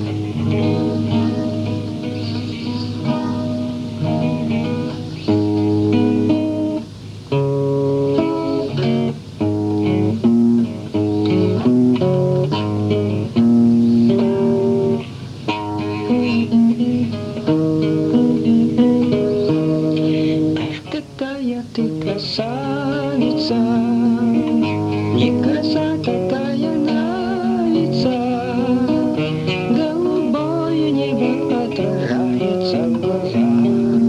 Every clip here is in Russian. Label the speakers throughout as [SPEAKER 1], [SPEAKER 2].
[SPEAKER 1] Ты красавица, не краса такая нравится, голубое небо отражается в глазах.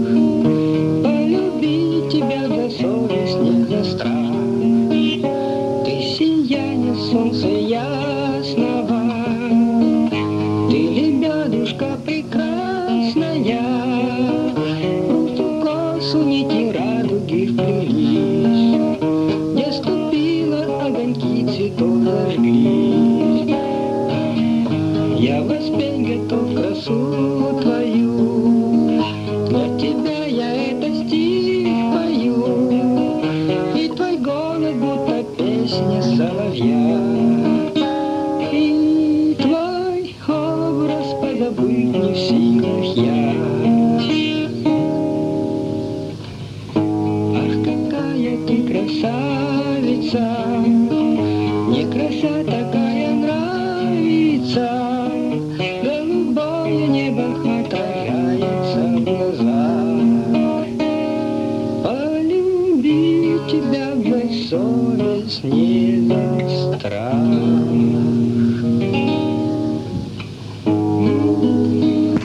[SPEAKER 1] Полюбить тебя за совесть, не за страх. Ты сияние солнца ясного, ты лебедушка прекрасная, нити радуги вплелись, где ступила, огоньки цветов зажглись. Я воспеть готов красу твою, для тебя я это стих пою, и твой голос будто песня соловья, и твой образ позабыть не в силах я. Ты красавица, не красота.